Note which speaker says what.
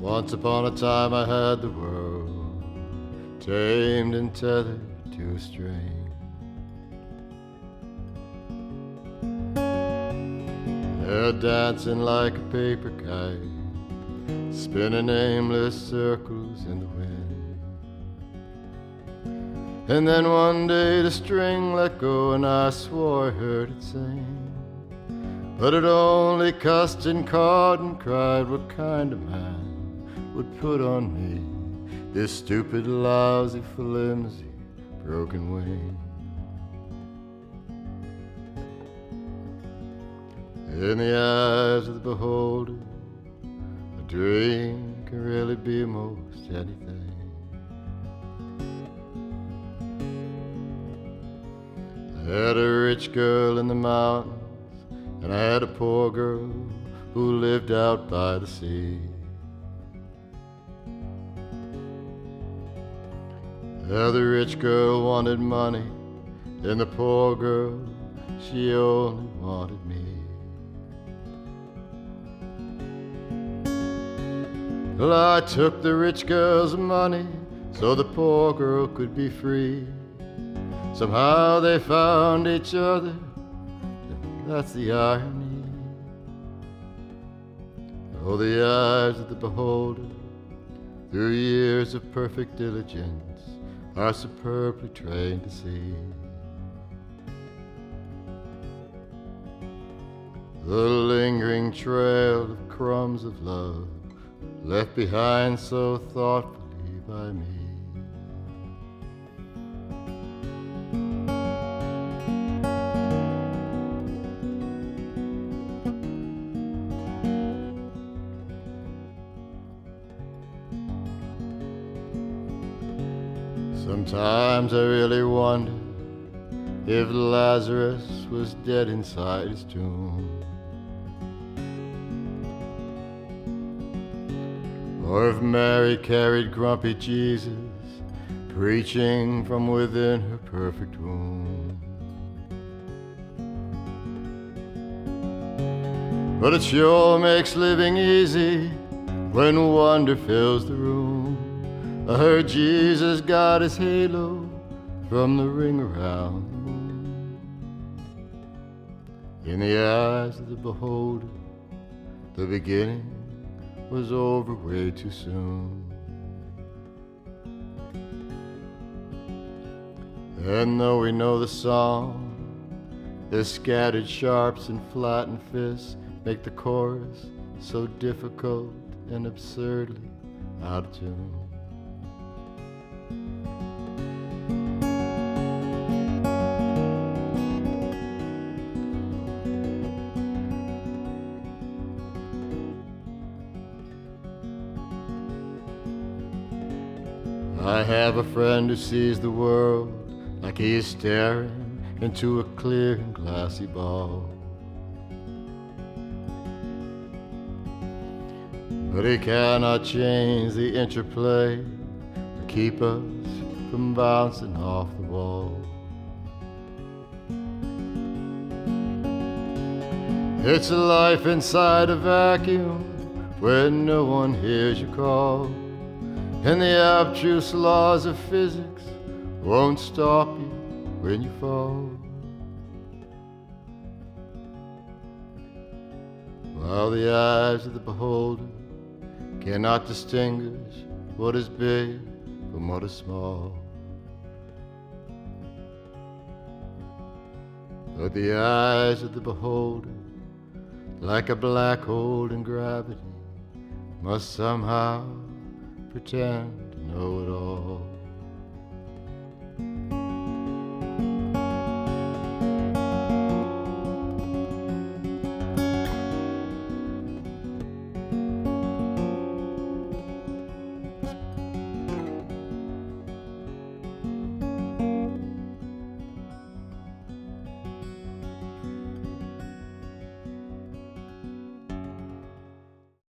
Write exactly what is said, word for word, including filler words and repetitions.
Speaker 1: Once upon a time I had the world tamed and tethered to a string. They're dancing like a paper kite, spinning aimless circles in the wind. And then one day the string let go and I swore I heard it sing. But it only cussed and cawed and cried, what kind of man would put on me this stupid, lousy, flimsy, broken wing? In the eyes of the beholder, a dream can really be most anything. I had a rich girl in the mountains, and I had a poor girl who lived out by the sea. Well, the rich girl wanted money, and the poor girl, she only wanted me. Well, I took the rich girl's money so the poor girl could be free. Somehow they found each other, that's the irony. Oh, the eyes of the beholder, through years of perfect diligence, are superbly trained to see. The lingering trail of crumbs of love left behind so thoughtfully by me. Sometimes I really wonder if Lazarus was dead inside his tomb, or if Mary carried grumpy Jesus preaching from within her perfect womb. But it sure makes living easy when wonder fills the room. I heard Jesus got his halo from the ring around the moon. In the eyes of the beholder, the beginning was over way too soon. And though we know the song, the scattered sharps and flattened fists make the chorus so difficult and absurdly out of tune. I have a friend who sees the world like he is staring into a clear and glassy ball. But he cannot change the interplay or keep us from bouncing off the wall. It's a life inside a vacuum where no one hears your call, and the abstruse laws of physics won't stop you when you fall. While the eyes of the beholder cannot distinguish what is big from what is small, but the eyes of the beholder, like a black hole in gravity, must somehow pretend to know it all.